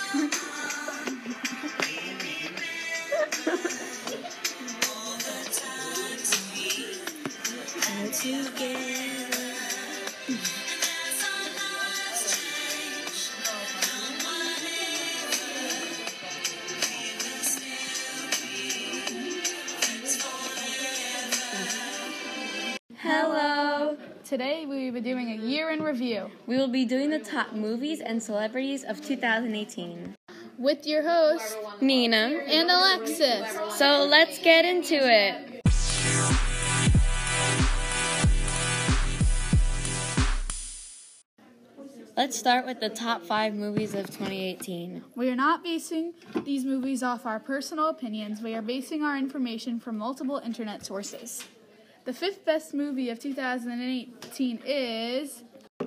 Hello! Today we will be doing a year in review We will be doing the top movies and celebrities of 2018. with your hosts, Nina. and Alexis. So let's get into it. Let's start with the top 5 movies of 2018. We are not basing these movies off our personal opinions. We are basing our information from multiple internet sources. The 5th best movie of 2018 is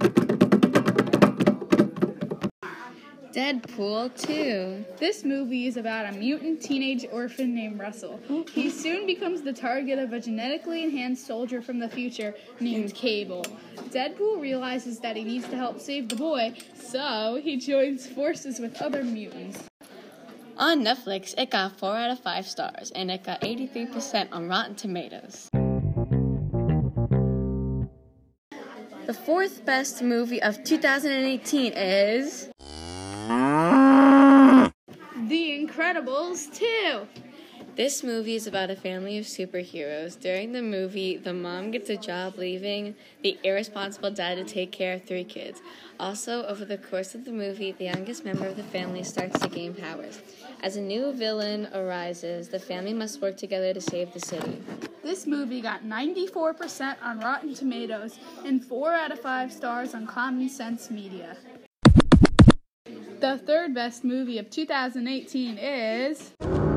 Deadpool 2. This movie is about a mutant teenage orphan named Russell. He soon becomes the target of a genetically enhanced soldier from the future named Cable. Deadpool realizes that he needs to help save the boy, so he joins forces with other mutants. On Netflix, it got 4 out of 5 stars, and it got 83% on Rotten Tomatoes. The 4th best movie of 2018 is The Incredibles 2. This movie is about a family of superheroes. During the movie, the mom gets a job leaving the irresponsible dad to take care of 3 kids. Also, over the course of the movie, the youngest member of the family starts to gain powers. As a new villain arises, the family must work together to save the city. This movie got 94% on Rotten Tomatoes and 4 out of 5 stars on Common Sense Media. The 3rd best movie of 2018 is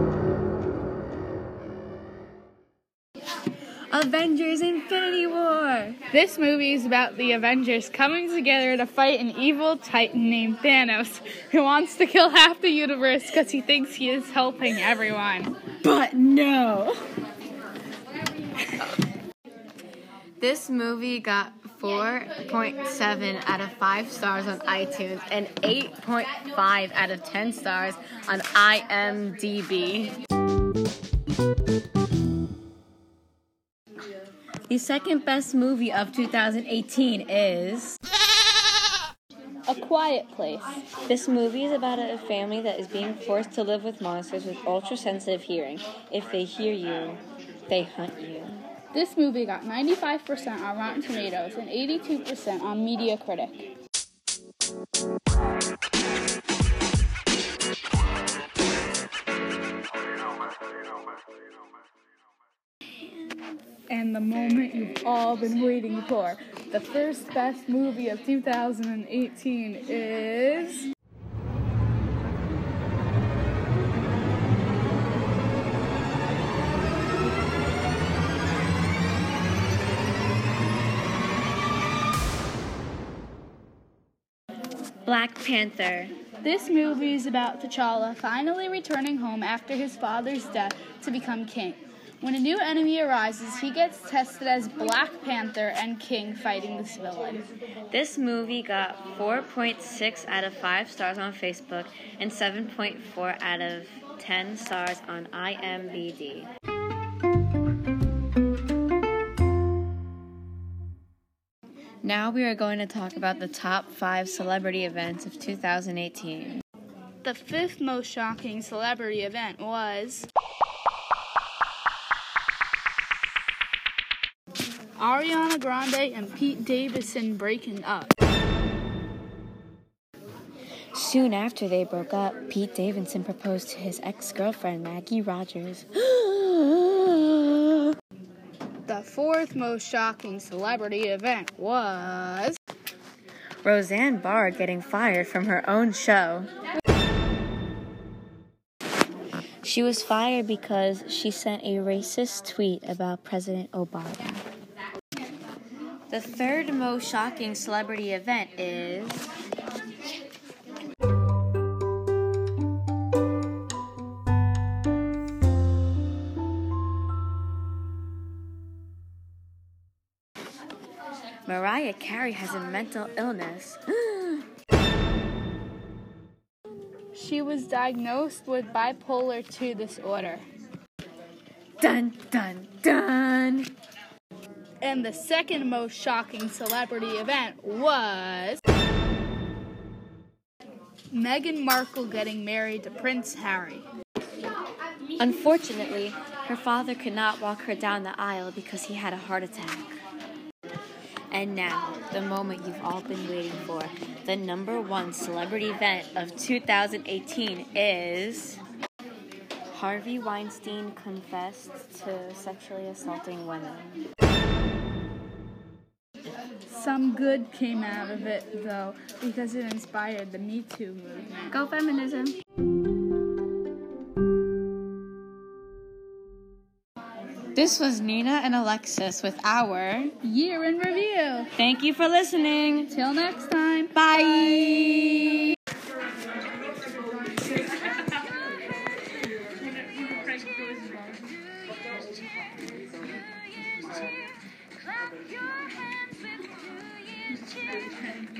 Avengers Infinity War! This movie is about the Avengers coming together to fight an evil titan named Thanos, who wants to kill half the universe because he thinks he is helping everyone. But no! This movie got 4.7 out of 5 stars on iTunes and 8.5 out of 10 stars on IMDb. The 2nd best movie of 2018 is A Quiet Place. This movie is about a family that is being forced to live with monsters with ultra-sensitive hearing. If they hear you, they hunt you. This movie got 95% on Rotten Tomatoes and 82% on Metacritic. And the moment you've all been waiting for. The 1st best movie of 2018 is Black Panther. This movie is about T'Challa finally returning home after his father's death to become king. When a new enemy arises, he gets tested as Black Panther and King fighting this villain. This movie got 4.6 out of 5 stars on Facebook and 7.4 out of 10 stars on IMDb. Now we are going to talk about the top 5 celebrity events of 2018. The 5th most shocking celebrity event was Ariana Grande and Pete Davidson breaking up. Soon after they broke up, Pete Davidson proposed to his ex-girlfriend, Maggie Rogers. The 4th most shocking celebrity event was Roseanne Barr getting fired from her own show. She was fired because she sent a racist tweet about President Obama. The 3rd most shocking celebrity event is Mariah Carey has a mental illness. she was diagnosed with bipolar II disorder. Dun, dun, dun! And the second most shocking celebrity event was Meghan Markle getting married to Prince Harry. Unfortunately, her father could not walk her down the aisle because he had a heart attack. And now, the moment you've all been waiting for, the number one celebrity event of 2018 is Harvey Weinstein confessed to sexually assaulting women. Some good came out of it, though, because it inspired the Me Too movement. Go feminism! This was Nina and Alexis with our Year in Review. Thank you for listening. Till next time. Bye. Clap your hands with 2 years children.